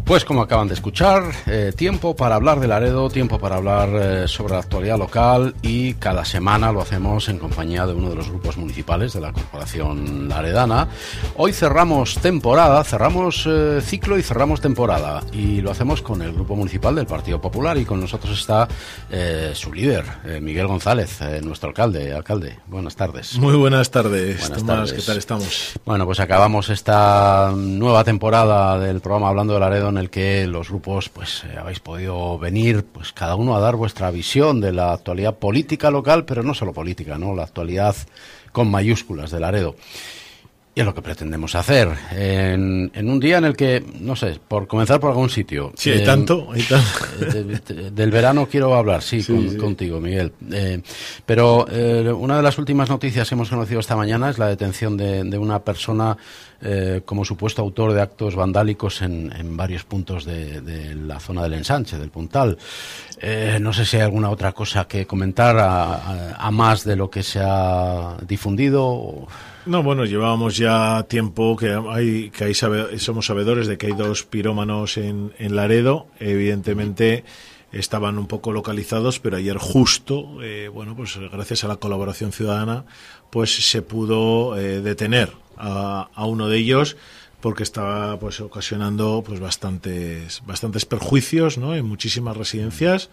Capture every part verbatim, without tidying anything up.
Pues como acaban de escuchar, eh, tiempo para hablar de Laredo, tiempo para hablar eh, sobre la actualidad local, y cada semana lo hacemos en compañía de uno de los grupos municipales de la Corporación Laredana. Hoy cerramos temporada, cerramos eh, ciclo y cerramos temporada, y lo hacemos con el grupo municipal del Partido Popular, y con nosotros está eh, su líder, eh, Miguel González, eh, nuestro alcalde. Alcalde, buenas tardes. Muy buenas tardes, buenas Tomás, tardes. ¿qué tal estamos? Bueno, pues acabamos esta nueva temporada del programa Hablando de Laredo, en el que los grupos pues eh, habéis podido venir pues cada uno a dar vuestra visión de la actualidad política local, pero no solo política, ¿no? La actualidad con mayúsculas de Laredo. Y es lo que pretendemos hacer en, en un día en el que, no sé, por comenzar por algún sitio. Sí, hay eh, tanto, hay tanto. De, de, del verano quiero hablar, sí, sí, con, sí. contigo, Miguel. Eh, pero eh, una de las últimas noticias que hemos conocido esta mañana es la detención de, de una persona eh, como supuesto autor de actos vandálicos en, en varios puntos de, de la zona del ensanche, del Puntal. Eh, no sé si hay alguna otra cosa que comentar a, a, a más de lo que se ha difundido. O... No, bueno, llevábamos ya tiempo que hay que hay sabe, somos sabedores de que hay dos pirómanos en, en Laredo. Evidentemente estaban un poco localizados, pero ayer justo, eh, bueno, pues gracias a la colaboración ciudadana, pues se pudo eh, detener a, a uno de ellos, porque estaba pues ocasionando pues bastantes bastantes perjuicios, ¿no?, en muchísimas residencias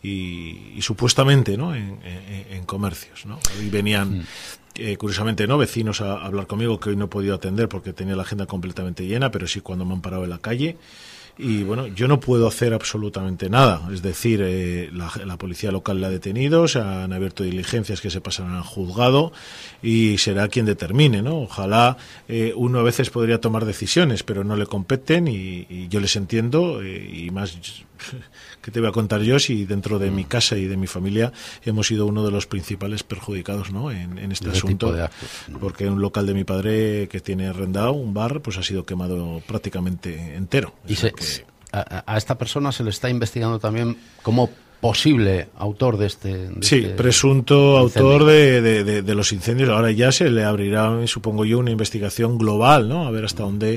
y, y supuestamente, ¿no?, en, en, en comercios, ¿no? Ahí venían mm. Eh, curiosamente, no vecinos a, a hablar conmigo, que hoy no he podido atender porque tenía la agenda completamente llena, pero sí cuando me han parado en la calle. Y bueno, yo no puedo hacer absolutamente nada, es decir, eh, la, la policía local la ha detenido, se han abierto diligencias que se pasarán al juzgado y será quien determine, ¿no? Ojalá eh, uno a veces podría tomar decisiones, pero no le competen y, y yo les entiendo, eh, y más... ¿Qué te voy a contar yo si dentro de mi casa y de mi familia hemos sido uno de los principales perjudicados, ¿no?, en, en este asunto? Porque un local de mi padre que tiene arrendado, un bar, pues ha sido quemado prácticamente entero. Y se, que... a, a esta persona se le está investigando también como posible autor de este... De sí, este presunto autor de, de, de, de los incendios. Ahora ya se le abrirá, supongo yo, una investigación global, ¿no? A ver hasta dónde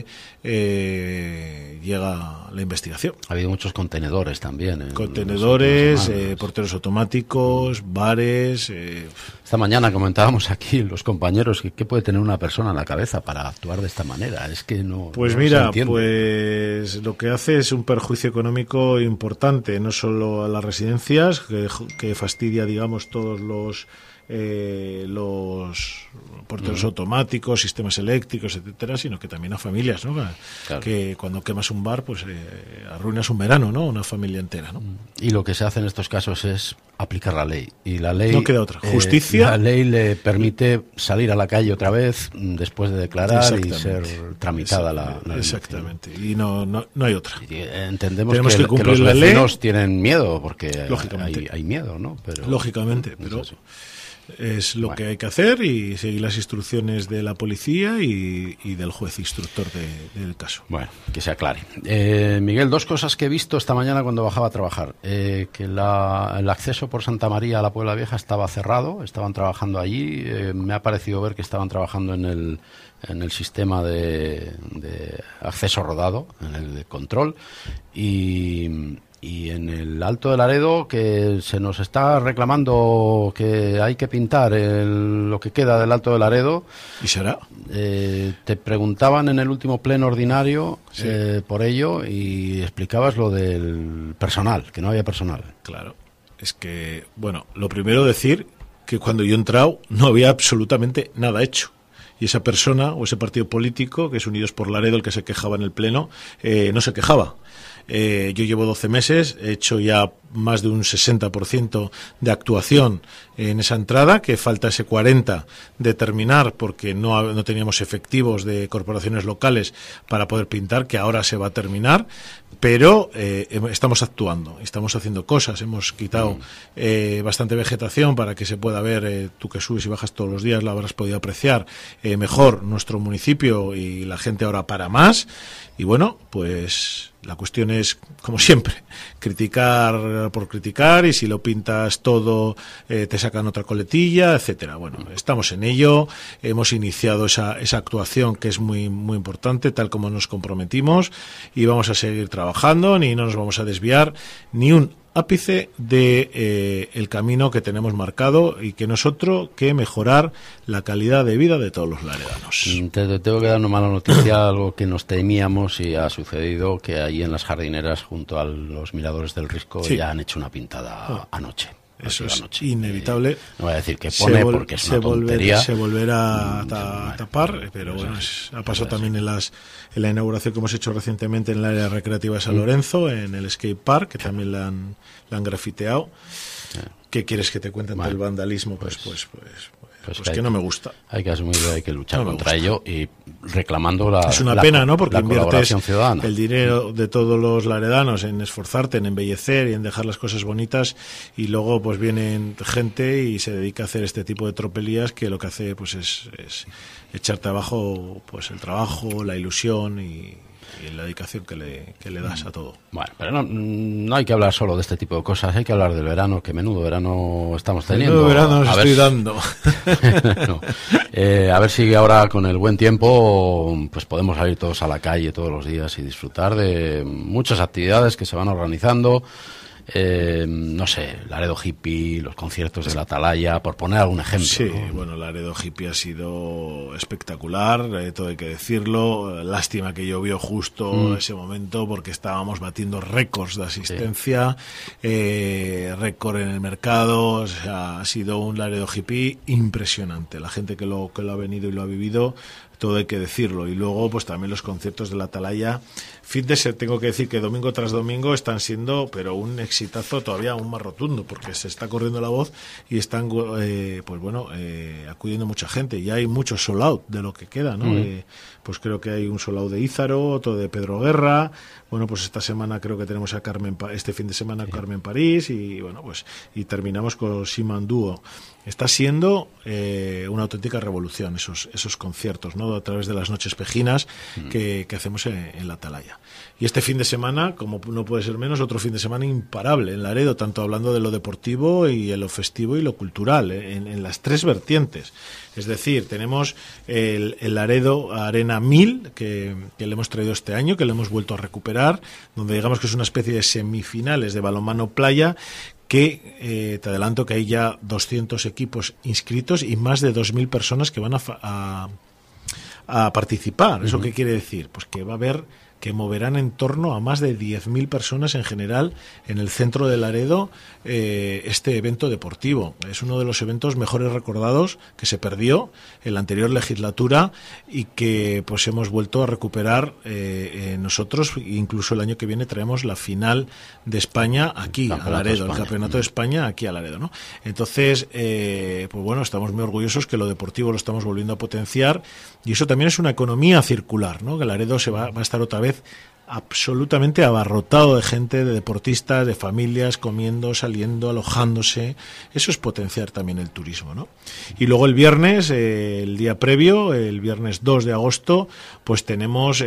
eh, llega la investigación. Ha habido muchos contenedores también. Contenedores, eh, porteros automáticos, bares... Eh. Esta mañana comentábamos aquí los compañeros que qué puede tener una persona en la cabeza para actuar de esta manera. Es que no... Pues no mira, se pues lo que hace es un perjuicio económico importante, no solo a las residencias, Que, que fastidia, digamos, todos los eh, los porteros uh-huh. automáticos, sistemas eléctricos, etcétera, sino que también a familias, ¿no? Claro. Que cuando quemas un bar, pues eh, arruinas un verano, ¿no? Una familia entera, ¿no? Y lo que se hace en estos casos es aplicar la ley. Y la ley... No queda otra. Justicia... Eh, la ley le permite salir a la calle otra vez después de declarar y ser tramitada la, la ley. Exactamente. Y no, no, no hay otra. Y entendemos Tenemos que, que, que los la vecinos ley. Tienen miedo, porque Lógicamente. Hay, hay miedo, ¿no? Pero, Lógicamente, pero... Es Es lo bueno. que hay que hacer y seguir las instrucciones de la policía y, y del juez instructor de, del caso. Bueno, que se aclare. Eh, Miguel, dos cosas que he visto esta mañana cuando bajaba a trabajar. Eh, que la, el acceso por Santa María a la Puebla Vieja estaba cerrado, estaban trabajando allí. Eh, me ha parecido ver que estaban trabajando en el, en el sistema de, de acceso rodado, en el de control. Y... Y en el Alto de Laredo, que se nos está reclamando que hay que pintar el, lo que queda del Alto de Laredo. ¿Y será? Eh, te preguntaban en el último pleno ordinario sí. eh, por ello, y explicabas lo del personal, que no había personal. Claro. Es que, bueno, lo primero decir que cuando yo he entrado no había absolutamente nada hecho. Y esa persona o ese partido político, que es Unidos por Laredo, el que se quejaba en el pleno, eh, no se quejaba. Eh, yo llevo doce meses, he hecho ya más de un sesenta por ciento de actuación en esa entrada, que falta ese cuarenta por ciento de terminar porque no, no teníamos efectivos de corporaciones locales para poder pintar, que ahora se va a terminar, pero eh, estamos actuando, estamos haciendo cosas, hemos quitado eh, bastante vegetación para que se pueda ver, eh, tú que subes y bajas todos los días la habrás podido apreciar eh, mejor nuestro municipio, y la gente ahora para más, y bueno, pues La cuestión es, como siempre, criticar por criticar, y si lo pintas todo eh, te sacan otra coletilla, etcétera. Bueno, estamos en ello, hemos iniciado esa, esa actuación que es muy, muy importante, tal como nos comprometimos, y vamos a seguir trabajando, ni no nos vamos a desviar ni un ápice de eh, el camino que tenemos marcado, y que no es otro que mejorar la calidad de vida de todos los laredanos. Te, te tengo que dar una mala noticia, algo que nos temíamos y ha sucedido, que allí en las jardineras junto a los miradores del Risco sí. ya han hecho una pintada oh. anoche. Eso es anoche. Inevitable. Eh, no voy a decir que pone vol- porque es una tontería. Se volverá a ta- tapar, pero bueno, es, ha pasado también en las en la inauguración que hemos hecho recientemente en el área recreativa de San Lorenzo, en el skate park, que también la han, la han grafiteado. ¿Qué quieres que te cuenten vale. del vandalismo? Pues pues pues, pues, pues, pues que, que no me gusta. Hay que asumirlo, hay que luchar no contra ello y reclamando la Es una la, pena, ¿no? Porque la inviertes ciudadana. el dinero de todos los laredanos en esforzarte, en embellecer y en dejar las cosas bonitas, y luego pues vienen gente y se dedica a hacer este tipo de tropelías que lo que hace pues es, es echarte abajo pues el trabajo, la ilusión y y la dedicación que le, que le das a todo. Bueno, pero no, no hay que hablar solo de este tipo de cosas, hay que hablar del verano, que menudo verano estamos teniendo. Menudo verano nos a estoy ver, dando. no, eh, a ver si ahora con el buen tiempo pues podemos salir todos a la calle todos los días y disfrutar de muchas actividades que se van organizando. Eh, no sé, Laredo Hippie, los conciertos de la Atalaya, por poner algún ejemplo. Sí, ¿no? bueno, Laredo Hippie ha sido espectacular, eh, todo hay que decirlo. Lástima que llovió justo mm. en ese momento, porque estábamos batiendo récords de asistencia, sí. eh, récord en el mercado. O sea, ha sido un Laredo Hippie impresionante. La gente que lo, que lo ha venido y lo ha vivido, todo hay que decirlo. Y luego pues también los conciertos de la Atalaya, fin de ser, tengo que decir que domingo tras domingo están siendo pero un exitazo todavía aún más rotundo, porque se está corriendo la voz y están eh, pues bueno eh, acudiendo mucha gente. Ya hay mucho sold out de lo que queda, ¿no? Mm. Eh, pues creo que hay un sold out de Ízaro, otro de Pedro Guerra. Bueno, pues esta semana creo que tenemos a Carmen, este fin de semana sí. Carmen París, y bueno, pues y terminamos con Siman Dúo. Está siendo eh, una auténtica revolución esos esos conciertos, ¿no? A través de las noches pejinas mm. que, que hacemos en, en la Atalaya. Y este fin de semana, como no puede ser menos, otro fin de semana imparable en Laredo, tanto hablando de lo deportivo y de lo festivo y lo cultural, ¿eh? en, en las tres vertientes. Es decir, tenemos el, el Laredo Arena mil, que, que le hemos traído este año, que le hemos vuelto a recuperar, donde digamos que es una especie de semifinales de balonmano playa, que eh, te adelanto que hay ya doscientos equipos inscritos y más de dos mil personas que van a, a, a participar. ¿Eso uh-huh. qué quiere decir? Pues que va a haber, que moverán en torno a más de diez mil personas en general en el centro de Laredo eh, este evento deportivo. Es uno de los eventos mejores recordados, que se perdió en la anterior legislatura y que pues hemos vuelto a recuperar eh, eh, nosotros. Incluso el año que viene traemos la final de España aquí a Laredo, el Campeonato de España aquí a Laredo, ¿no? Entonces, eh, pues bueno, estamos muy orgullosos que lo deportivo lo estamos volviendo a potenciar, y eso también es una economía circular, ¿no? Que Laredo se va, va a estar otra vez absolutamente abarrotado de gente, de deportistas, de familias comiendo, saliendo, alojándose. Eso es potenciar también el turismo, ¿no? Y luego el viernes, eh, el día previo, el viernes dos de agosto, pues tenemos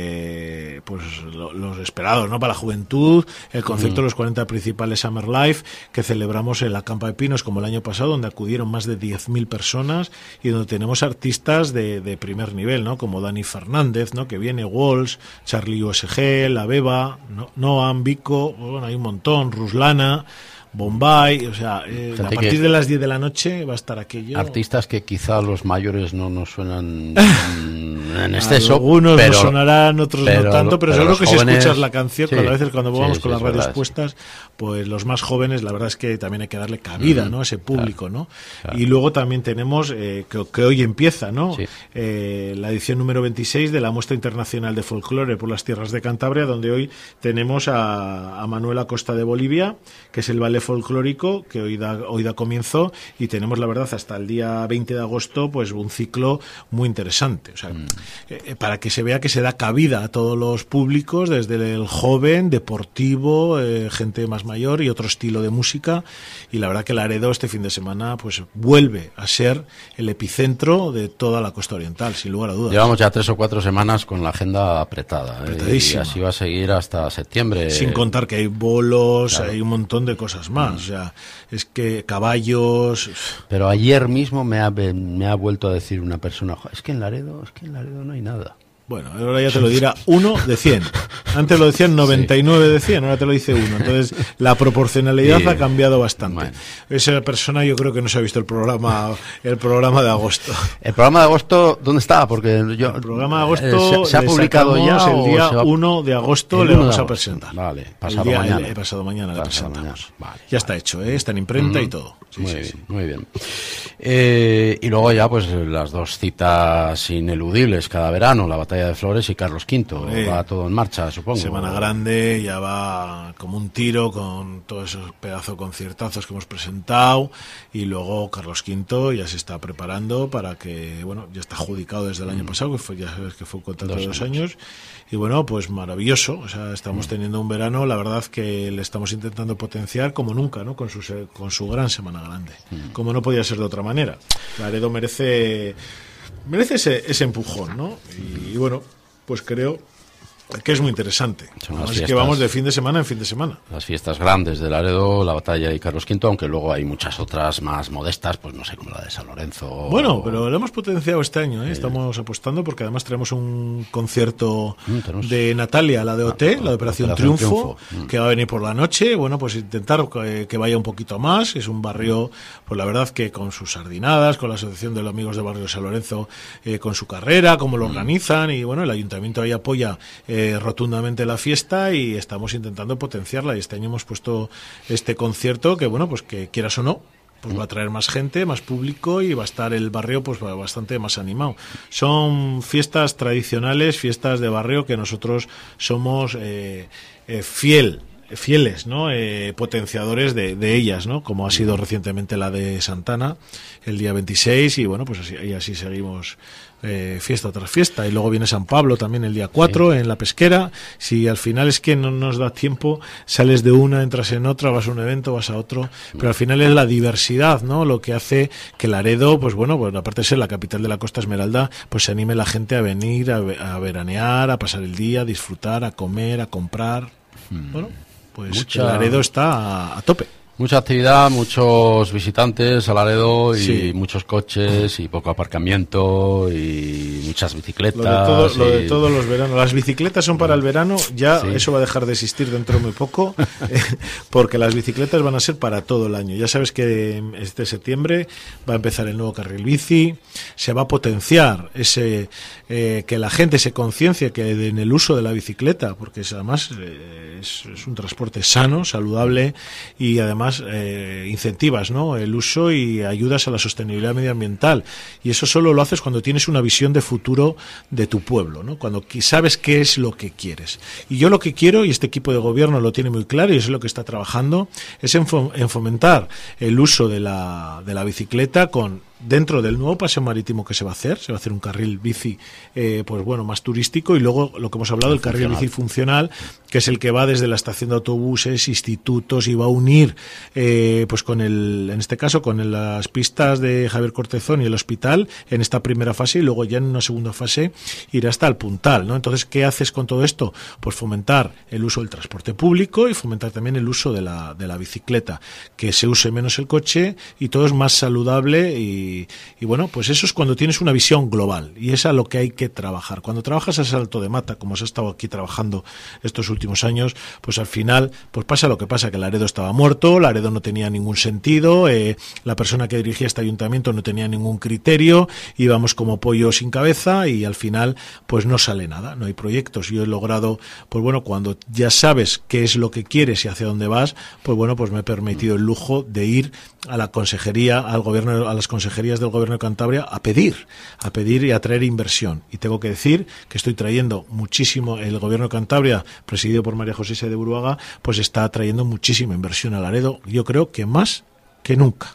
eh, pues lo, los esperados, ¿no? Para la juventud, el concierto de los cuarenta principales Summer Life, que celebramos en la Campa de Pinos como el año pasado, donde acudieron más de diez mil personas y donde tenemos artistas de, de primer nivel, ¿no? Como Dani Fernández, ¿no? Que viene, Walls, Charlie U S G, La Beba, no, Noam, Vico, bueno, hay un montón, Ruslana, Bombay, o sea, eh, a partir de las diez de la noche va a estar aquello. Artistas que quizá los mayores no nos suenan en exceso. Algunos pero, no sonarán, otros pero, no tanto, pero, pero seguro que jóvenes, si escuchas la canción, sí, cuando a veces cuando vamos sí, con sí, las radios verdad, puestas, sí. pues los más jóvenes, la verdad es que también hay que darle cabida, mm, ¿no? A ese público, claro, ¿no? Claro. Y luego también tenemos, eh, que, que hoy empieza, ¿no? Sí. Eh, la edición número veintiséis de la Muestra Internacional de Folclore por las Tierras de Cantabria, donde hoy tenemos a, a Manuel Acosta de Bolivia, que es el ballet baile folclórico que hoy da, hoy da comienzo, y tenemos, la verdad, hasta el día veinte de agosto, pues un ciclo muy interesante. O sea, mm. eh, para que se vea que se da cabida a todos los públicos, desde el joven, deportivo, eh, gente más mayor y otro estilo de música. Y la verdad que Laredo este fin de semana pues vuelve a ser el epicentro de toda la costa oriental, sin lugar a dudas. Llevamos ya tres o cuatro semanas con la agenda apretada, ¿eh? Y así va a seguir hasta septiembre. Sin contar que hay bolos, claro. hay un montón de cosas más. Mm. O sea, es que caballos... Pero ayer mismo me ha, me ha vuelto a decir una persona, es que en Laredo, es que en Laredo no hay nada. Bueno, ahora ya te lo dirá uno de cien. Antes lo decían noventa y nueve de cien, ahora te lo dice uno. Entonces, la proporcionalidad sí. ha cambiado bastante. Bueno. Esa persona yo creo que no se ha visto el programa el programa de agosto. ¿El programa de agosto dónde está? Porque yo, el programa de agosto eh, se, se ha publicado ya el día va... uno de agosto le vamos a presentar. Vale, pasado el día, mañana. El, pasado mañana pasado le presentamos. Mañana. Vale, ya vale. está hecho, ¿eh? Está en imprenta uh-huh. y todo. Sí, muy sí, bien, sí. muy bien. Eh, y luego ya pues las dos citas ineludibles cada verano, la Batalla de Flores y Carlos Quinto. Eh, va todo en marcha, supongo. Semana grande, ya va como un tiro con todos esos pedazos conciertazos que hemos presentado, y luego Carlos Quinto ya se está preparando para que, bueno, ya está adjudicado desde el año pasado, que fue, ya sabes que fue un contrato dos de dos años. años, y bueno, pues maravilloso. O sea, estamos mm. teniendo un verano, la verdad que le estamos intentando potenciar como nunca, ¿no? Con su, con su gran Semana Grande, mm. como no podía ser de otra manera. Laredo merece, merece ese, ese empujón, ¿no? Y, y bueno, pues creo que es muy interesante. Así que vamos de fin de semana en fin de semana. Las fiestas grandes de Laredo, la Batalla y Carlos Quinto, aunque luego hay muchas otras más modestas, pues no sé, como la de San Lorenzo. Bueno, o... pero lo hemos potenciado este año, ¿eh? Estamos apostando porque además tenemos un concierto mm, tenemos... de Natalia, la de O T, ah, la de Operación, Operación Triunfo, Triunfo. Mm. que va a venir por la noche. Bueno, pues intentar que, que vaya un poquito más. Es un barrio, pues la verdad que con sus sardinadas, con la Asociación de los Amigos del Barrio de San Lorenzo, eh, con su carrera, cómo lo mm. organizan, y bueno, el Ayuntamiento ahí apoya Eh, rotundamente la fiesta, y estamos intentando potenciarla, y este año hemos puesto este concierto que, bueno, pues que quieras o no, pues va a traer más gente, más público, y va a estar el barrio pues bastante más animado. Son fiestas tradicionales, fiestas de barrio que nosotros somos eh, eh, fiel fieles, ¿no? Eh, potenciadores de, de ellas, ¿no? Como ha sido recientemente la de Santana el día veintiséis, y bueno, pues así, y así seguimos eh, fiesta tras fiesta. Y luego viene San Pablo también el día cuatro, sí. en La Pesquera. Si al final es que no nos da tiempo, sales de una, entras en otra, vas a un evento, vas a otro, pero al final es la diversidad, ¿no? Lo que hace que Laredo, pues bueno, pues aparte de ser la capital de la Costa Esmeralda, pues se anime la gente a venir, a, a veranear, a pasar el día, a disfrutar, a comer, a comprar. Hmm. Bueno, pues Mucha... Laredo está a, a tope. Mucha actividad, muchos visitantes a Laredo, y sí. muchos coches, y poco aparcamiento, y muchas bicicletas. Lo de, todo, y... lo de todos los veranos. Las bicicletas son para el verano, ya sí. eso va a dejar de existir dentro de muy poco, eh, porque las bicicletas van a ser para todo el año. Ya sabes que este septiembre va a empezar el nuevo carril bici, se va a potenciar ese eh, que la gente se conciencie que en el uso de la bicicleta, porque es, además eh, es, es un transporte sano, saludable, y además Eh, incentivas, ¿no?, el uso, y ayudas a la sostenibilidad medioambiental, y eso solo lo haces cuando tienes una visión de futuro de tu pueblo, ¿no?, cuando sabes qué es lo que quieres. Y yo lo que quiero, y este equipo de gobierno lo tiene muy claro, y eso es lo que está trabajando, es en, fom- en fomentar el uso de la, de la bicicleta con dentro del nuevo paseo marítimo que se va a hacer. Se va a hacer un carril bici, eh, pues bueno, más turístico, y luego lo que hemos hablado, el carril bici funcional, que es el que va desde la estación de autobuses, institutos, y va a unir, eh, pues con el, en este caso, con el, las pistas de Javier Cortezón y el hospital en esta primera fase, y luego ya en una segunda fase irá hasta el Puntal, ¿no? Entonces, ¿qué haces con todo esto? Pues fomentar el uso del transporte público, y fomentar también el uso de la, de la bicicleta, que se use menos el coche, y todo es más saludable. y Y, y bueno, pues eso es cuando tienes una visión global, y es a lo que hay que trabajar. Cuando trabajas a salto de mata, como se ha estado aquí trabajando estos últimos años, pues al final pues pasa lo que pasa, que Laredo estaba muerto, Laredo no tenía ningún sentido, eh, la persona que dirigía este ayuntamiento no tenía ningún criterio, íbamos como pollo sin cabeza, y al final pues no sale nada, no hay proyectos. Yo he logrado, pues bueno, cuando ya sabes qué es lo que quieres y hacia dónde vas, pues bueno, pues me he permitido el lujo de ir a la consejería, al gobierno, a las consejerías consejerías del Gobierno de Cantabria a pedir, a pedir y a traer inversión. Y tengo que decir que estoy trayendo muchísimo, el Gobierno de Cantabria, presidido por María José de Buruaga, pues está trayendo muchísima inversión a Laredo, yo creo que más que nunca.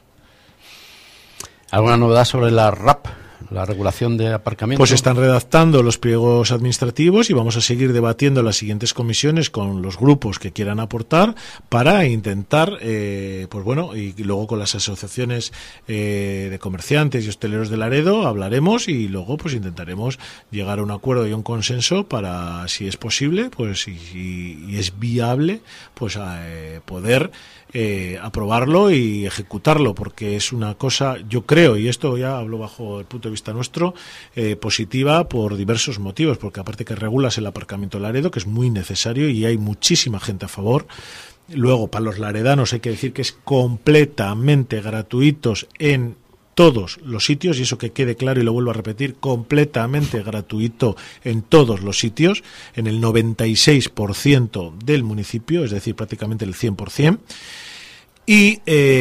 ¿Alguna novedad sobre la R A P? La regulación de aparcamiento. Pues están redactando los pliegos administrativos y vamos a seguir debatiendo las siguientes comisiones con los grupos que quieran aportar para intentar, eh, pues bueno, y luego con las asociaciones eh, de comerciantes y hosteleros de Laredo hablaremos y luego pues intentaremos llegar a un acuerdo y a un consenso para, si es posible, pues si, si y es viable, pues a, eh, poder Eh, aprobarlo y ejecutarlo, porque es una cosa, yo creo, y esto ya hablo bajo el punto de vista nuestro, eh, positiva por diversos motivos, porque aparte que regulas el aparcamiento de Laredo, que es muy necesario y hay muchísima gente a favor. Luego, para los laredanos hay que decir que es completamente gratuitos en todos los sitios, y eso que quede claro y lo vuelvo a repetir, completamente gratuito en todos los sitios, en el noventa y seis por ciento del municipio, es decir, prácticamente el cien por ciento. Y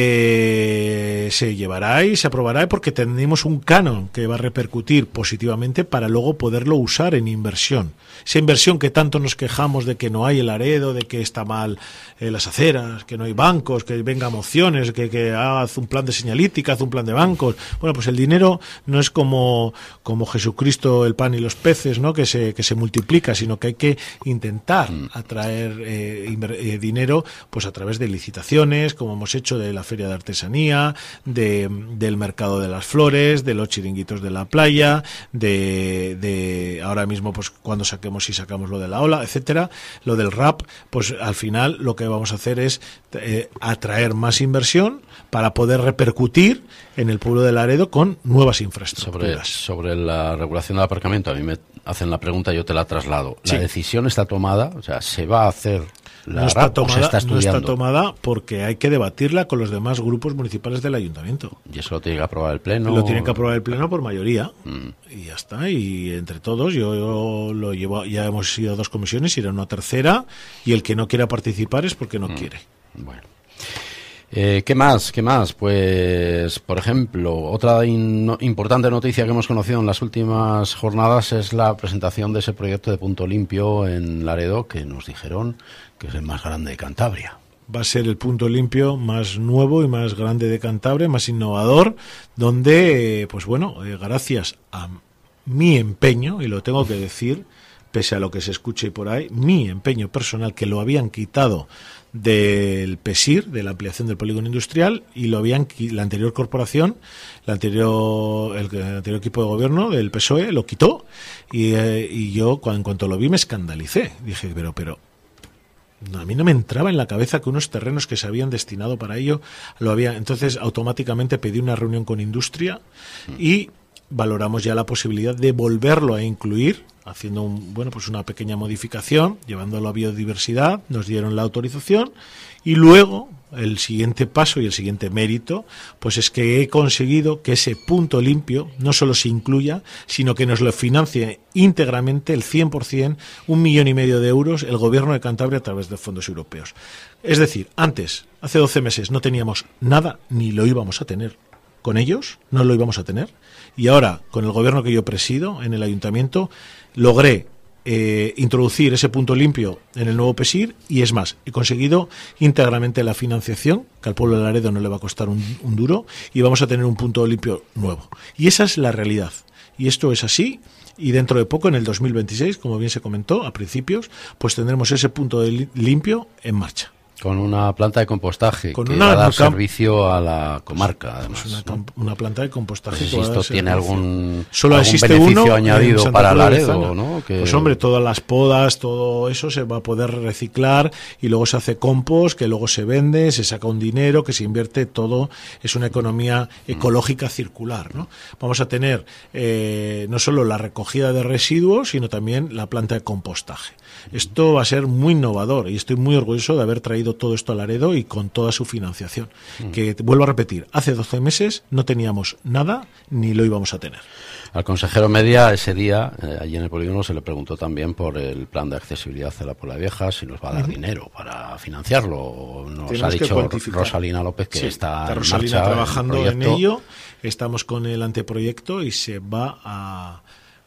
eh, se llevará y se aprobará porque tenemos un canon que va a repercutir positivamente para luego poderlo usar en inversión. Esa inversión que tanto nos quejamos de que no hay el Laredo, de que está mal eh, las aceras, que no hay bancos, que venga mociones, que, que haz un plan de señalítica, haz un plan de bancos. Bueno, pues el dinero no es como, como Jesucristo, el pan y los peces, ¿no? Que se, que se multiplica, sino que hay que intentar atraer eh, inver, eh, dinero pues a través de licitaciones, como hemos hecho de la Feria de Artesanía, de, del Mercado de las Flores, de los chiringuitos de la playa, de, de ahora mismo pues cuando saquemos y sacamos lo de la ola, etcétera, lo del R A P, pues al final lo que vamos a hacer es eh, atraer más inversión para poder repercutir en el pueblo de Laredo con nuevas infraestructuras. Sobre, sobre la regulación del aparcamiento, a mí me hacen la pregunta, yo te la traslado. ¿La sí. decisión está tomada? O sea, ¿se va a hacer la no está R A P tomada, o se está estudiando? No está tomada porque hay que debatirla con los demás grupos municipales del ayuntamiento. ¿Y eso lo tiene que aprobar el Pleno? Lo tiene que aprobar el Pleno por mayoría. Mm. Y ya está. Y entre todos, yo, yo lo llevo, ya hemos ido a dos comisiones, irá a una tercera, y el que no quiera participar es porque no mm. quiere. Bueno. Eh, ¿Qué más? ¿Qué más? Pues, por ejemplo, otra in- importante noticia que hemos conocido en las últimas jornadas es la presentación de ese proyecto de Punto Limpio en Laredo, que nos dijeron que es el más grande de Cantabria. Va a ser el punto limpio más nuevo y más grande de Cantabria, más innovador, donde, pues bueno, eh, gracias a mi empeño, y lo tengo que decir, pese a lo que se escuche por ahí, mi empeño personal, que lo habían quitado del PESIR, de la ampliación del polígono industrial, y lo habían la anterior corporación, la anterior, el, el anterior equipo de gobierno del P S O E lo quitó, y, eh, y yo cuando, en cuanto lo vi me escandalicé. Dije, pero, pero, no, a mí no me entraba en la cabeza que unos terrenos que se habían destinado para ello lo había. Entonces automáticamente pedí una reunión con Industria y valoramos ya la posibilidad de volverlo a incluir, haciendo un, bueno, pues una pequeña modificación, llevándolo a biodiversidad, nos dieron la autorización, y luego el siguiente paso y el siguiente mérito, pues es que he conseguido que ese punto limpio no solo se incluya, sino que nos lo financie íntegramente el cien por ciento, un millón y medio de euros, el Gobierno de Cantabria a través de fondos europeos. Es decir, antes, hace doce meses, no teníamos nada, ni lo íbamos a tener. Con ellos no lo íbamos a tener, y ahora con el gobierno que yo presido en el ayuntamiento logré eh, introducir ese punto limpio en el nuevo PESIR, y es más, he conseguido íntegramente la financiación, que al pueblo de Laredo no le va a costar un, un duro, y vamos a tener un punto limpio nuevo, y esa es la realidad, y esto es así. Y dentro de poco, en el dos mil veintiséis, como bien se comentó a principios, pues tendremos ese punto de li- limpio en marcha. Con una planta de compostaje Con que una, va a dar una, servicio a la comarca, además. Pues una, ¿no? una planta de compostaje. No sé si esto tiene algún, Solo algún existe beneficio uno añadido para Laredo, ¿no? Que... Pues hombre, todas las podas, todo eso se va a poder reciclar, y luego se hace compost, que luego se vende, se saca un dinero, que se invierte, todo es una economía ecológica circular, ¿no? Vamos a tener eh, no solo la recogida de residuos, sino también la planta de compostaje. Esto va a ser muy innovador y estoy muy orgulloso de haber traído todo esto a Laredo y con toda su financiación. Mm. Que, vuelvo a repetir, hace doce meses no teníamos nada ni lo íbamos a tener. Al consejero Media ese día, eh, allí en el polígono, se le preguntó también por el plan de accesibilidad a la Puebla Vieja, si nos va a dar uh-huh. dinero para financiarlo. Nos Tienes ha dicho Rosalina López que sí, está, está Rosalina en marcha trabajando en ello. Estamos con el anteproyecto y se va a,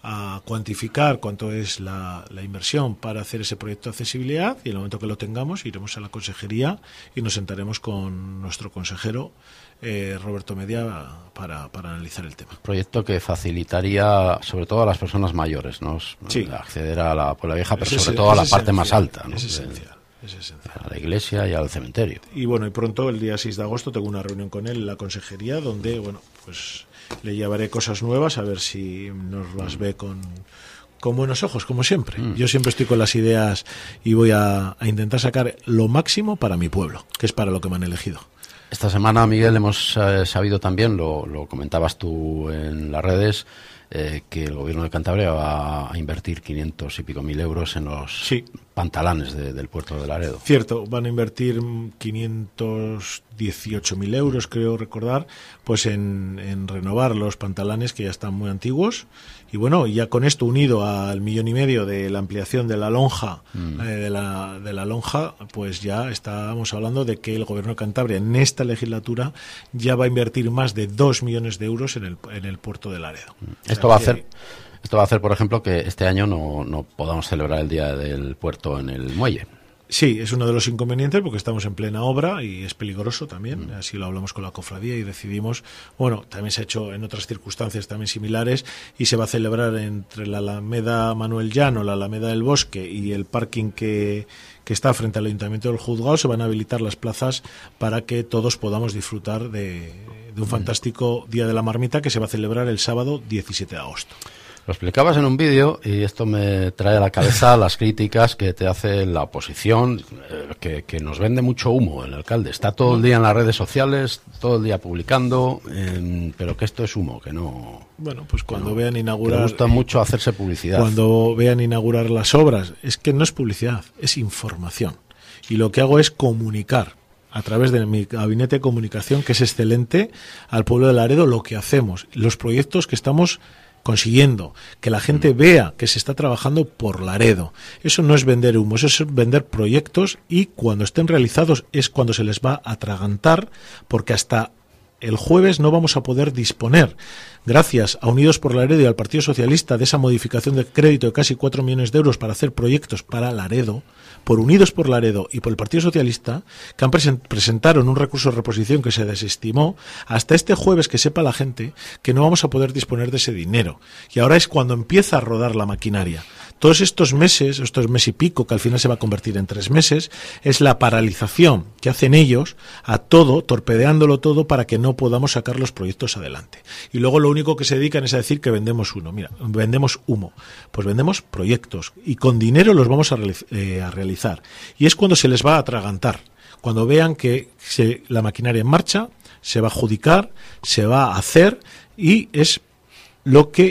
a cuantificar cuánto es la, la inversión para hacer ese proyecto de accesibilidad, y en el momento que lo tengamos iremos a la consejería y nos sentaremos con nuestro consejero Eh, Roberto Media para, para analizar el tema. Proyecto que facilitaría sobre todo a las personas mayores, ¿no? Sí. Acceder a la Puebla Vieja, pero es sobre es, todo a la esencial, parte más alta, ¿no? Es esencial. Es esencial. A la iglesia y al cementerio. Y bueno, y pronto, el día seis de agosto, tengo una reunión con él en la consejería donde, bueno, pues le llevaré cosas nuevas a ver si nos las ve con... con buenos ojos, como siempre. Mm. Yo siempre estoy con las ideas y voy a, a intentar sacar lo máximo para mi pueblo, que es para lo que me han elegido. Esta semana, Miguel, hemos eh, sabido también, lo, lo comentabas tú en las redes, eh, que el Gobierno de Cantabria va a invertir quinientos y pico mil euros en los sí. pantalanes de, del puerto de Laredo. Cierto, van a invertir quinientos dieciocho mil euros, creo recordar, pues en, en renovar los pantalanes que ya están muy antiguos. Y bueno, ya con esto unido al millón y medio de la ampliación de la lonja, mm. eh, de la de la lonja, pues ya estábamos hablando de que el Gobierno de Cantabria en esta legislatura ya va a invertir más de dos millones de euros en el en el puerto de Laredo. Mm. Esto va a hacer esto va a hacer, por ejemplo, que este año no no podamos celebrar el Día del Puerto en el muelle. Sí, es uno de los inconvenientes porque estamos en plena obra y es peligroso también, así lo hablamos con la cofradía y decidimos, bueno, también se ha hecho en otras circunstancias también similares y se va a celebrar entre la Alameda Manuel Llano, la Alameda del Bosque y el parking que, que está frente al Ayuntamiento del Juzgado. Se van a habilitar las plazas para que todos podamos disfrutar de, de un fantástico Día de la Marmita que se va a celebrar el sábado diecisiete de agosto. Lo explicabas en un vídeo y esto me trae a la cabeza las críticas que te hace la oposición, eh, que, que nos vende mucho humo el alcalde. Está todo el día en las redes sociales, todo el día publicando, eh, pero que esto es humo, que no... Bueno, pues cuando no, vean inaugurar... Me gusta mucho hacerse publicidad. Cuando vean inaugurar las obras, es que no es publicidad, es información. Y lo que hago es comunicar a través de mi gabinete de comunicación, que es excelente, al pueblo de Laredo lo que hacemos, los proyectos que estamos consiguiendo, que la gente vea que se está trabajando por Laredo. Eso no es vender humo, eso es vender proyectos, y cuando estén realizados es cuando se les va a atragantar, porque hasta el jueves no vamos a poder disponer, gracias a Unidos por Laredo y al Partido Socialista, de esa modificación de crédito de casi cuatro millones de euros para hacer proyectos para Laredo, por Unidos por Laredo y por el Partido Socialista, que han presen- presentaron un recurso de reposición que se desestimó. Hasta este jueves, que sepa la gente que no vamos a poder disponer de ese dinero. Y ahora es cuando empieza a rodar la maquinaria. Todos estos meses, estos mes y pico, que al final se va a convertir en tres meses, es la paralización que hacen ellos a todo, torpedeándolo todo para que no podamos sacar los proyectos adelante. Y luego lo único que se dedican es a decir que vendemos uno. Mira, vendemos humo. Pues vendemos proyectos y con dinero los vamos a, realiz- eh, a realizar. Y es cuando se les va a atragantar. Cuando vean que se, la maquinaria en marcha, se va a adjudicar, se va a hacer, y es lo que...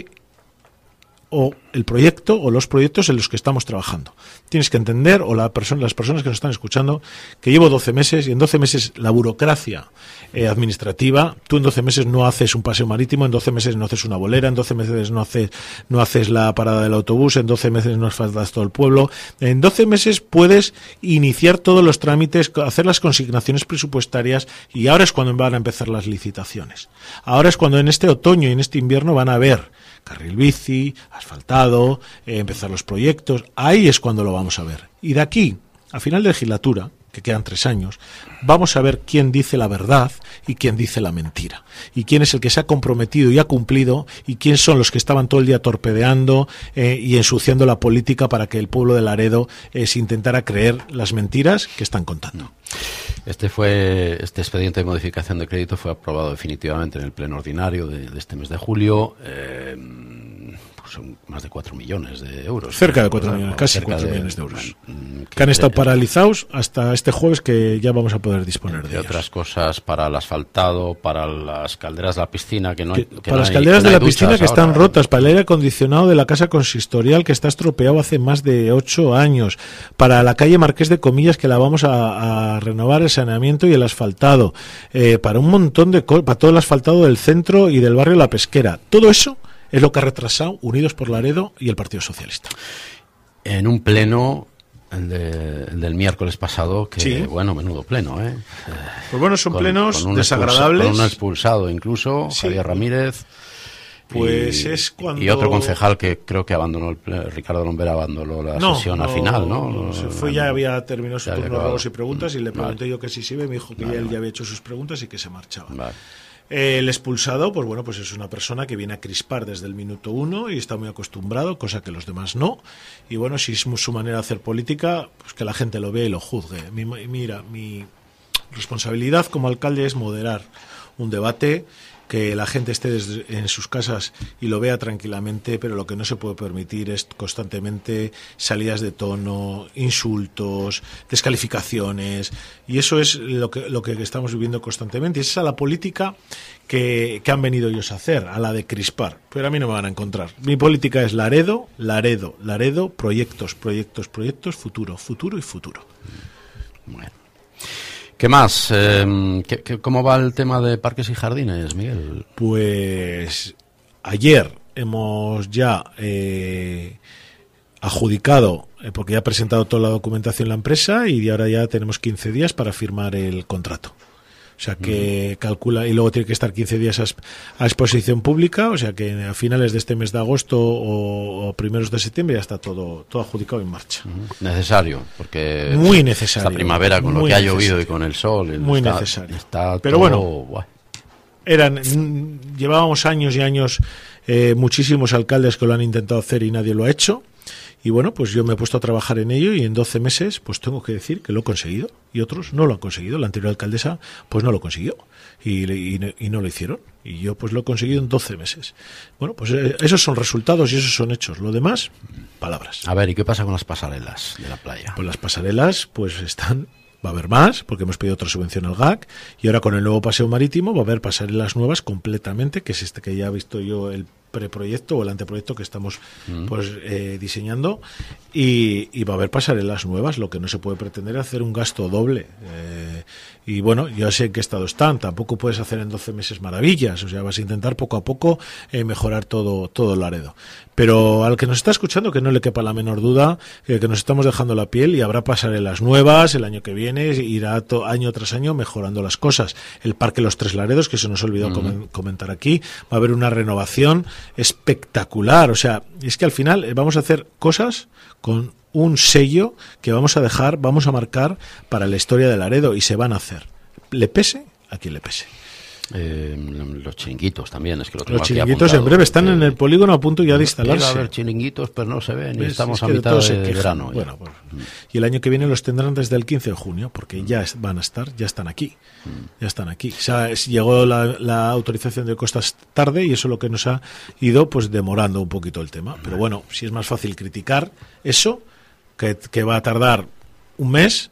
o el proyecto o los proyectos en los que estamos trabajando. Tienes que entender, o la persona, las personas que nos están escuchando, que llevo doce meses, y en doce meses la burocracia eh, administrativa, tú en doce meses no haces un paseo marítimo, en doce meses no haces una bolera, en doce meses no haces, no haces la parada del autobús, en doce meses no asfaltas todo el pueblo, en doce meses puedes iniciar todos los trámites, hacer las consignaciones presupuestarias, y ahora es cuando van a empezar las licitaciones. Ahora es cuando en este otoño y en este invierno van a haber carril bici, asfaltado, eh, empezar los proyectos. Ahí es cuando lo vamos a ver. Y de aquí, a final de legislatura, que quedan tres años, vamos a ver quién dice la verdad y quién dice la mentira. Y quién es el que se ha comprometido y ha cumplido, y quién son los que estaban todo el día torpedeando eh, y ensuciando la política para que el pueblo de Laredo eh, se intentara creer las mentiras que están contando. Este fue este expediente de modificación de crédito fue aprobado definitivamente en el pleno ordinario de, de este mes de julio. Eh, son más de cuatro millones de euros. Cerca de cuatro millones, casi cuatro millones de euros. Que han estado paralizados hasta este jueves, que ya vamos a poder disponer de ellos. Y otras cosas para el asfaltado, para las calderas de la piscina, que no hay, que, que para no las hay, calderas que no de la piscina que ahora, están rotas, para el aire acondicionado de la casa consistorial que está estropeado hace más de ocho años, para la calle Marqués de Comillas, que la vamos a, a renovar, el saneamiento y el asfaltado, eh, para un montón de cosas, para todo el asfaltado del centro y del barrio La Pesquera. Todo eso es lo que ha retrasado Unidos por Laredo y el Partido Socialista. En un pleno, el, de, el del miércoles pasado, que sí. bueno, menudo pleno, ¿eh? Pues bueno, son con, plenos con desagradables. Expulsa, con un expulsado incluso, sí. Javier Ramírez. Pues y, es cuando... y otro concejal que creo que abandonó, el pleno, Ricardo Lombera abandonó la no, sesión no, al final, ¿no? no se fue, ya había terminado su turno de ruegos y preguntas y le pregunté vale. yo que si se iba, me dijo que vale, ya él vale. ya había hecho sus preguntas y que se marchaba. Vale. El expulsado, pues bueno, pues es una persona que viene a crispar desde el minuto uno y está muy acostumbrado, cosa que los demás no. Y bueno, si es su manera de hacer política, pues que la gente lo vea y lo juzgue. Mi, mira, mi responsabilidad como alcalde es moderar un debate, que la gente esté desde, en sus casas y lo vea tranquilamente, pero lo que no se puede permitir es constantemente salidas de tono, insultos, descalificaciones, y eso es lo que, lo que estamos viviendo constantemente, y esa es la política que, que han venido ellos a hacer, a la de crispar, pero a mí no me van a encontrar. Mi política es Laredo, Laredo, Laredo, proyectos, proyectos, proyectos, futuro, futuro y futuro. Bueno. ¿Qué más? Eh, ¿qué, qué, ¿Cómo va el tema de parques y jardines, Miguel? Pues ayer hemos ya eh, adjudicado, eh, porque ya ha presentado toda la documentación la empresa y ahora ya tenemos quince días para firmar el contrato. O sea que mm. calcula, y luego tiene que estar quince días a, a exposición pública, o sea que a finales de este mes de agosto o, o primeros de septiembre ya está todo todo adjudicado en marcha. Mm. Necesario, porque muy necesario. Esta primavera con lo que ha llovido y con el sol. Muy está, necesario. Está Pero todo, bueno, guay. eran llevábamos años y años, eh, muchísimos alcaldes que lo han intentado hacer y nadie lo ha hecho. Y bueno, pues yo me he puesto a trabajar en ello y en doce meses pues tengo que decir que lo he conseguido y otros no lo han conseguido. La anterior alcaldesa pues no lo consiguió y, y, y no lo hicieron y yo pues lo he conseguido en doce meses. Bueno, pues eh, esos son resultados y esos son hechos. Lo demás, palabras. A ver, ¿y qué pasa con las pasarelas de la playa? Pues las pasarelas pues están... Va a haber más, porque hemos pedido otra subvención al G A C, y ahora con el nuevo paseo marítimo va a haber pasarelas nuevas completamente, que es este que ya he visto yo el preproyecto o el anteproyecto que estamos mm. pues eh, diseñando, y, y va a haber pasarelas nuevas. Lo que no se puede pretender es hacer un gasto doble. Eh, y bueno, yo sé en qué estado están, tampoco puedes hacer en doce meses maravillas, o sea, vas a intentar poco a poco eh, mejorar todo, todo Laredo. Pero al que nos está escuchando, que no le quepa la menor duda, eh, que nos estamos dejando la piel y habrá pasarelas nuevas el año que viene, irá to, año tras año mejorando las cosas. El Parque Los Tres Laredos, que se nos olvidó uh-huh. com- comentar aquí, va a haber una renovación espectacular. O sea, es que al final eh, vamos a hacer cosas con un sello que vamos a dejar, vamos a marcar para la historia de Laredo y se van a hacer. Le pese a quien le pese. Eh, los chiringuitos también, es que lo tengo los aquí chiringuitos apuntado, en breve están que, en el polígono a punto ya de instalarse. Va a haber chiringuitos, pero no se ven y estamos es a que mitad de, de verano. Bueno, pues, mm. Y el año que viene los tendrán desde el quince de junio, porque mm. ya es, van a estar, ya están aquí. Mm. Ya están aquí. O sea, es, llegó la, la autorización de costas tarde y eso es lo que nos ha ido pues demorando un poquito el tema. Pero bueno, si es más fácil criticar eso, que, que va a tardar un mes,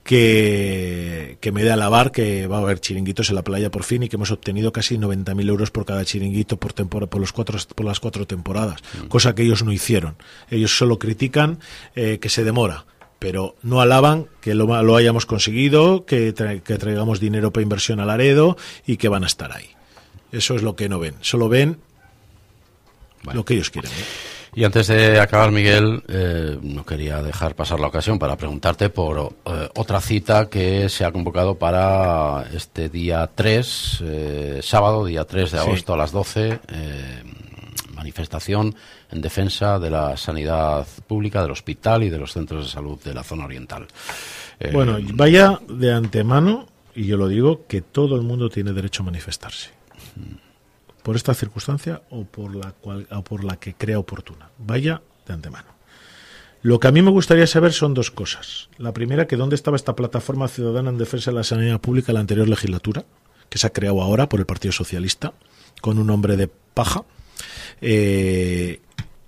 que, que me dé a alabar que va a haber chiringuitos en la playa por fin y que hemos obtenido casi noventa mil euros por cada chiringuito por tempor- por los cuatro por las cuatro temporadas, mm. cosa que ellos no hicieron. Ellos solo critican eh, que se demora, pero no alaban que lo, lo hayamos conseguido, que, tra- que traigamos dinero para inversión a Laredo y que van a estar ahí. Eso es lo que no ven, solo ven bueno. lo que ellos quieren, ¿eh? Y antes de acabar, Miguel, eh, no quería dejar pasar la ocasión para preguntarte por eh, otra cita que se ha convocado para este día tres, eh, sábado, día tres de agosto sí. a las doce, eh, manifestación en defensa de la sanidad pública, del hospital y de los centros de salud de la zona oriental. Eh, bueno, vaya de antemano, y yo lo digo, que todo el mundo tiene derecho a manifestarse. Por esta circunstancia o por la cual o por la que crea oportuna. Vaya de antemano. Lo que a mí me gustaría saber son dos cosas. La primera, que dónde estaba esta plataforma ciudadana en defensa de la sanidad pública en la anterior legislatura, que se ha creado ahora por el Partido Socialista, con un hombre de paja. Eh,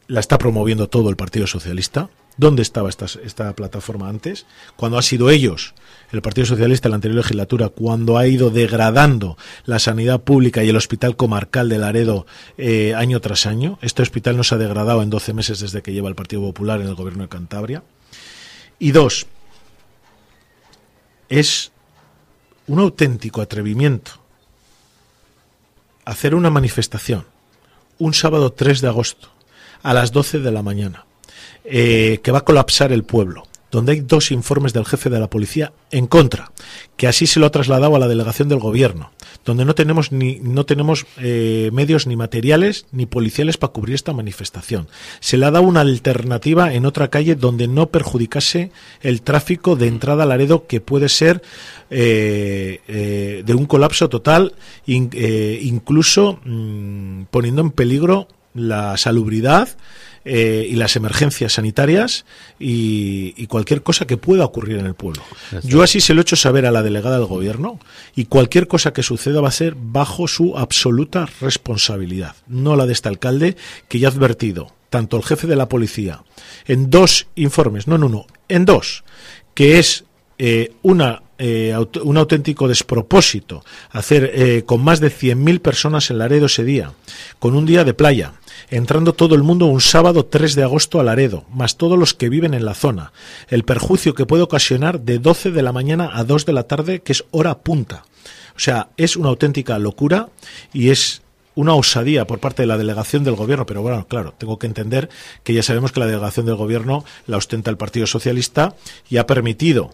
la está promoviendo todo el Partido Socialista. ¿Dónde estaba esta, esta plataforma antes? Cuando ha sido ellos, el Partido Socialista en la anterior legislatura, cuando ha ido degradando la sanidad pública y el Hospital Comarcal de Laredo eh, año tras año. Este hospital no se ha degradado en doce meses desde que lleva el Partido Popular en el gobierno de Cantabria. Y dos, es un auténtico atrevimiento hacer una manifestación un sábado tres de agosto a las doce de la mañana, eh, que va a colapsar el pueblo, donde hay dos informes del jefe de la policía en contra, que así se lo ha trasladado a la delegación del gobierno, donde no tenemos ni no tenemos eh, medios ni materiales ni policiales para cubrir esta manifestación. Se le ha dado una alternativa en otra calle donde no perjudicase el tráfico de entrada a Laredo, que puede ser eh, eh, de un colapso total, in, eh, incluso mmm, poniendo en peligro la salubridad Eh, y las emergencias sanitarias y, y cualquier cosa que pueda ocurrir en el pueblo. Yo así se lo he hecho saber a la delegada del gobierno, y cualquier cosa que suceda va a ser bajo su absoluta responsabilidad, no la de este alcalde, que ya ha advertido tanto el jefe de la policía en dos informes, no en uno, en dos, que es eh, una Eh, aut- un auténtico despropósito hacer eh, con más de cien mil personas en Laredo ese día, con un día de playa, entrando todo el mundo un sábado tres de agosto a Laredo, más todos los que viven en la zona, el perjuicio que puede ocasionar de doce de la mañana a dos de la tarde, que es hora punta. O sea, es una auténtica locura y es una osadía por parte de la delegación del gobierno, pero bueno, claro, tengo que entender que ya sabemos que la delegación del gobierno la ostenta el Partido Socialista y ha permitido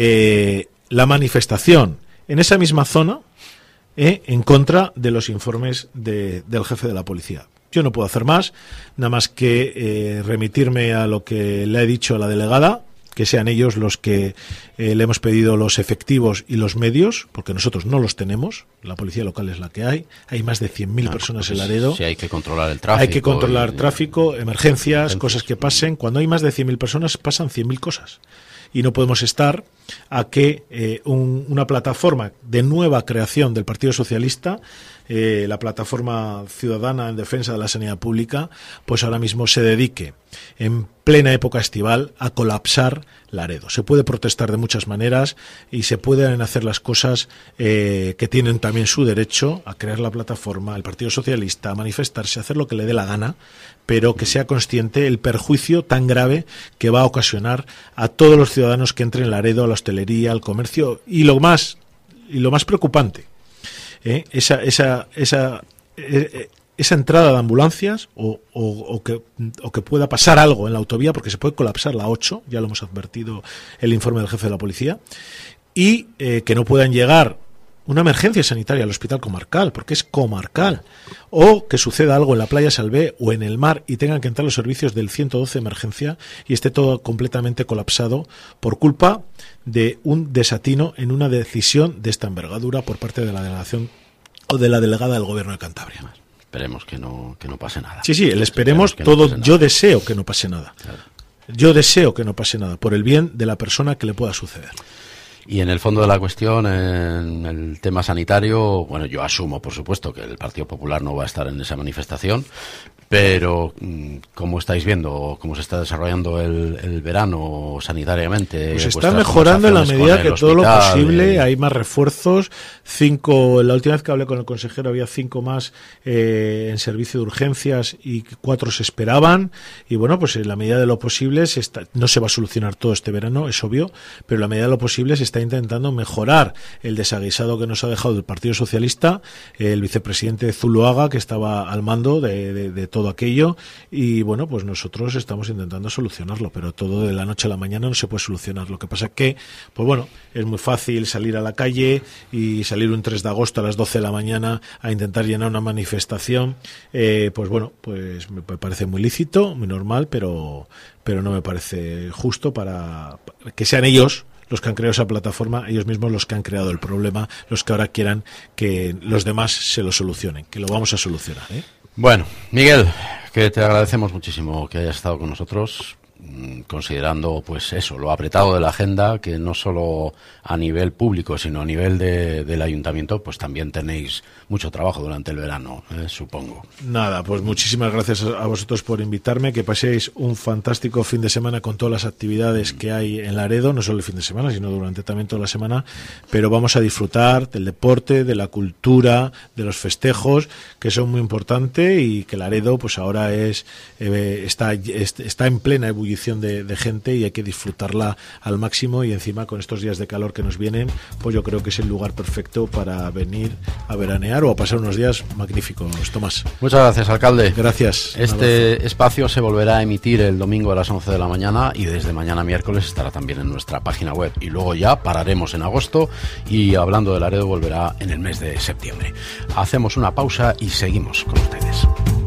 eh, la manifestación en esa misma zona eh, en contra de los informes de, del jefe de la policía. Yo no puedo hacer más, nada más que eh, remitirme a lo que le he dicho a la delegada, que sean ellos los que eh, le hemos pedido los efectivos y los medios, porque nosotros no los tenemos, la policía local es la que hay, hay más de cien mil no, personas pues en Laredo. Sí, hay que controlar el tráfico. Hay que controlar y, tráfico, emergencias, emergencias, cosas que pasen. Cuando hay más de cien mil personas, pasan cien mil cosas. Y no podemos estar a que eh, un, una plataforma de nueva creación del Partido Socialista, eh, la plataforma ciudadana en defensa de la sanidad pública, pues ahora mismo se dedique en plena época estival a colapsar Laredo. Se puede protestar de muchas maneras y se pueden hacer las cosas eh, que tienen también su derecho a crear la plataforma, el Partido Socialista, a manifestarse, a hacer lo que le dé la gana, pero que sea consciente el perjuicio tan grave que va a ocasionar a todos los ciudadanos que entren en Laredo, a la hostelería, al comercio, y lo más y lo más preocupante, ¿eh? esa esa esa eh, esa entrada de ambulancias o, o, o que o que pueda pasar algo en la autovía, porque se puede colapsar la ocho, ya lo hemos advertido el informe del jefe de la policía, y eh, que no puedan llegar una emergencia sanitaria al Hospital Comarcal, porque es comarcal, o que suceda algo en la playa Salvé o en el mar y tengan que entrar los servicios del ciento doce de emergencia y esté todo completamente colapsado por culpa de un desatino en una decisión de esta envergadura por parte de la delegación o de la delegada del Gobierno de Cantabria. Esperemos que no, que no pase nada. Sí, sí, el esperemos, esperemos todo, no yo deseo que no pase nada. Claro. Yo deseo que no pase nada, por el bien de la persona que le pueda suceder. Y en el fondo de la cuestión, en el tema sanitario, bueno, yo asumo, por supuesto, que el Partido Popular no va a estar en esa manifestación, pero ¿cómo estáis viendo cómo se está desarrollando el, el verano sanitariamente? Pues está mejorando en la medida que todo lo posible, hay más refuerzos, cinco, la última vez que hablé con el consejero había cinco más eh, en servicio de urgencias y cuatro se esperaban, y bueno, pues en la medida de lo posible se está, no se va a solucionar todo este verano, es obvio, pero en la medida de lo posible se está intentando mejorar el desaguisado que nos ha dejado el Partido Socialista, el vicepresidente Zuluaga, que estaba al mando de, de, de todo aquello, y bueno, pues nosotros estamos intentando solucionarlo, pero todo de la noche a la mañana no se puede solucionar. Lo que pasa es que, pues bueno, es muy fácil salir a la calle y salir un tres de agosto a las doce de la mañana a intentar llenar una manifestación, eh, pues bueno, pues me parece muy lícito, muy normal, pero, pero no me parece justo para que sean ellos los que han creado esa plataforma, ellos mismos los que han creado el problema, los que ahora quieran que los demás se lo solucionen, que lo vamos a solucionar, ¿eh? Bueno, Miguel, que te agradecemos muchísimo que hayas estado con nosotros. considerando pues eso, lo apretado de la agenda, que no solo a nivel público sino a nivel de, del ayuntamiento, pues también tenéis mucho trabajo durante el verano, eh, supongo. Nada, pues muchísimas gracias a vosotros por invitarme, que paséis un fantástico fin de semana con todas las actividades que hay en Laredo, no solo el fin de semana sino durante también toda la semana, pero vamos a disfrutar del deporte, de la cultura, de los festejos, que son muy importantes, y que Laredo pues ahora es eh, está, está en plena ebullición de, de gente, y hay que disfrutarla al máximo, y encima con estos días de calor que nos vienen, pues yo creo que es el lugar perfecto para venir a veranear o a pasar unos días magníficos. Tomás. Muchas gracias, alcalde. Gracias. Este espacio se volverá a emitir el domingo a las once de la mañana, y desde mañana miércoles estará también en nuestra página web, y luego ya pararemos en agosto, y hablando de Laredo volverá en el mes de septiembre. Hacemos una pausa y seguimos con ustedes.